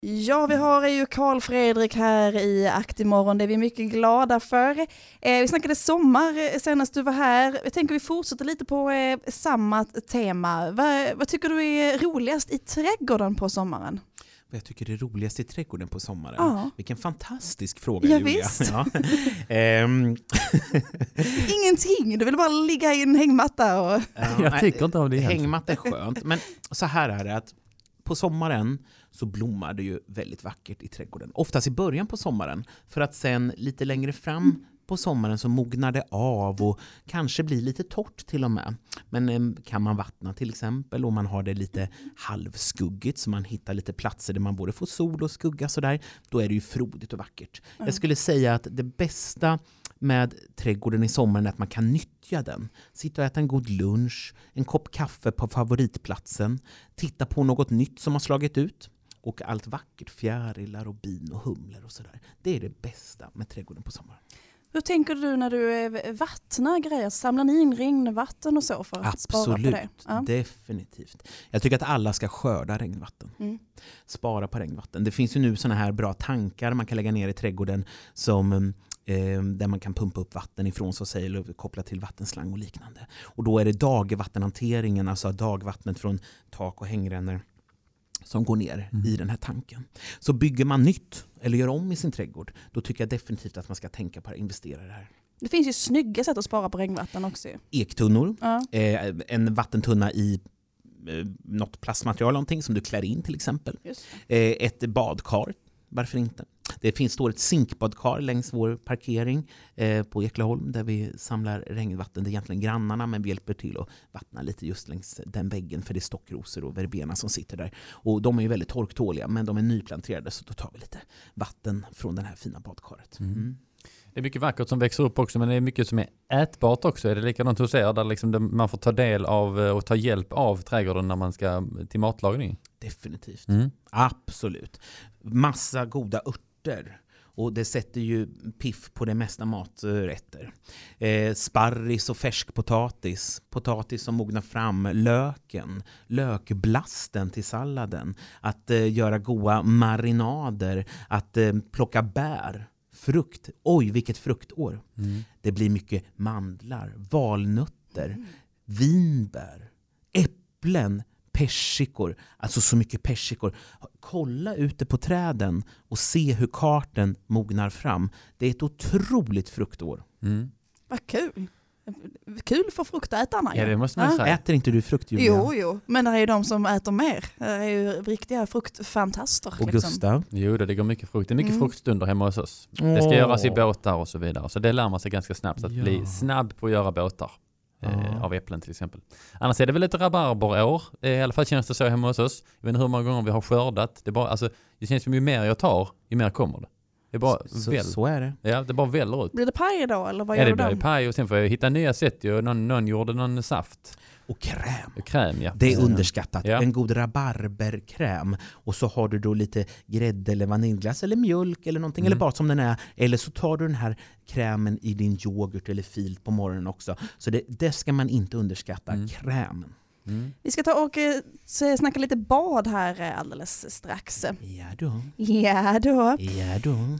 Ja, vi har ju Carl Fredrik här i Aktimorgon. Det är vi mycket glada för. Vi snackade sommar senast du var här. Jag tänker vi fortsätter lite på samma tema. Vad tycker du är roligast i trädgården på sommaren? Jag tycker det är roligast i trädgården på sommaren. Ja. Vilken fantastisk fråga, Ja, Julia. visst. Ja. Ingenting, du vill bara ligga i en hängmatta. Och... Jag tycker inte om det. Hängmatta är skönt, men så här är det att på sommaren så blommar det ju väldigt vackert i trädgården. Oftast i början på sommaren, för att sen lite längre fram på sommaren så mognar det av och kanske blir lite torrt till och med. Men kan man vattna till exempel och man har det lite halvskuggigt så man hittar lite platser där man både får sol och skugga sådär, då är det ju frodigt och vackert. Jag skulle säga att det bästa med trädgården i sommaren är att man kan nyttja den. Sitta och äta en god lunch, en kopp kaffe på favoritplatsen, titta på något nytt som har slagit ut och allt vackert, fjärilar och bin och humlor och sådär. Det är det bästa med trädgården på sommaren. Hur tänker du när du vattnar grejer? Samlar ni in regnvatten och så för att spara på det? Absolut, definitivt. Jag tycker att alla ska skörda regnvatten. Spara på regnvatten. Det finns ju nu såna här bra tankar man kan lägga ner i trädgården som... där man kan pumpa upp vatten ifrån så sig eller koppla till vattenslang och liknande. Och då är det dagvattenhanteringen, alltså dagvattnet från tak och hängrännor som går ner i den här tanken. Så bygger man nytt eller gör om i sin trädgård, då tycker jag definitivt att man ska tänka på att investera i det här. Det finns ju snygga sätt att spara på regnvatten också. Ektunnor, en vattentunna i något plastmaterial, någonting som du klär in till exempel. Ett badkar, varför inte? Det står ett zinkbadkar längs vår parkering på Eklaholm där vi samlar regnvatten. Det är egentligen grannarna, men vi hjälper till att vattna lite just längs den väggen för det är stockrosor och verbena som sitter där. Och de är ju väldigt torktåliga, men de är nyplanterade så då tar vi lite vatten från det här fina badkaret. Det är mycket vackert som växer upp också, men det är mycket som är ätbart också. Är det likadant hos er där liksom man får ta del av och ta hjälp av trädgården när man ska till matlagning? Definitivt. Absolut. Massa goda örter. Och det sätter ju piff på det mesta maträtter. Sparris och färskpotatis. Potatis som mognar fram. Löken. Lökblasten till salladen. Att göra goda marinader. Att plocka bär. Frukt. Oj, vilket fruktår. Det blir mycket mandlar. Valnötter. Vinbär. Äpplen. Persikor, alltså så mycket persikor. Kolla ute på träden och se hur karten mognar fram. Det är ett otroligt fruktår. Vad kul. Kul för fruktätarna. Ja, det måste man säga. Äter inte du frukt, Julia? Jo, men det är ju de som äter mer. Det är ju riktiga fruktfantaster. Och Gustav? Jo, det ligger mycket frukt. Det är mycket fruktstunder hemma hos oss. Det ska göras i båtar och så vidare. Så det lär man sig ganska snabbt att bli snabb på att göra båtar. Av äpplen till exempel. Annars är det väl lite rabarberår. I alla fall känns det så hemma hos oss. Jag vet inte hur många gånger vi har skördat. Det känns som ju mer jag tar, ju mer kommer det. Det är bara så är det. Ja, det bara väller ut. Blir det paj då? Eller vad gör det du blir paj och sen får jag hitta nya sätt. Någon gjorde någon saft. Och kräm. Kräm, ja. Det är underskattat. Ja. En god rabarberkräm. Och så har du då lite grädde eller vaniljglass eller mjölk eller någonting. Eller bara som den är. Eller så tar du den här krämen i din yoghurt eller filt på morgonen också. Så det ska man inte underskatta. Krämen. Vi ska ta och snacka lite bad här alldeles strax. Ja då. Ja då. Ja då.